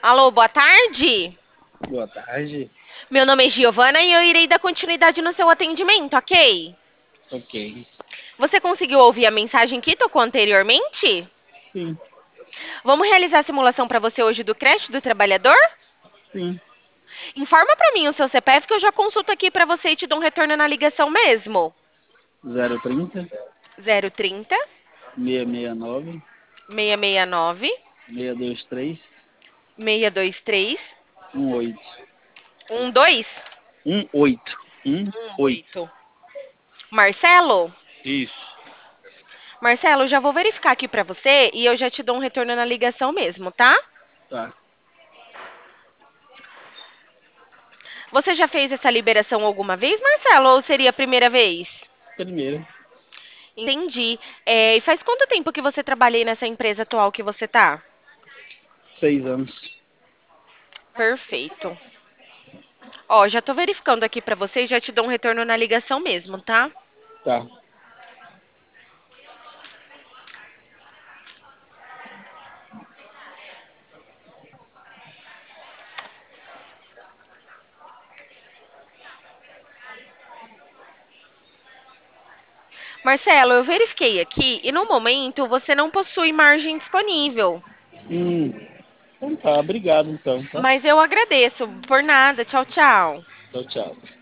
Alô, boa tarde. Boa tarde. Meu nome é Giovana e eu irei dar continuidade no seu atendimento, ok? Ok. Você conseguiu ouvir a mensagem que tocou anteriormente? Sim, Vamos realizar a simulação para você hoje do creche do trabalhador? sim. Informa para mim o seu CPF que eu já consulto aqui para você e te dou um retorno na ligação mesmo. 030 030 669 669 623 623 18. 12 18. 18. 18. Marcelo? Isso. Marcelo, já vou verificar aqui para você e eu já te dou um retorno na ligação mesmo, tá? Tá. Você já fez essa liberação alguma vez, Marcelo, ou seria a primeira vez? Primeiro, Entendi. E faz quanto tempo que você trabalha aí nessa empresa atual que você tá? 6 anos. Perfeito. Ó, já tô verificando aqui pra você e já te dou um retorno na ligação mesmo, tá? Tá. Marcelo, eu verifiquei aqui e no momento você não possui margem disponível. Hum. Então tá, obrigado então, tá? Mas eu agradeço. Por nada. Tchau, tchau. Tchau, tchau.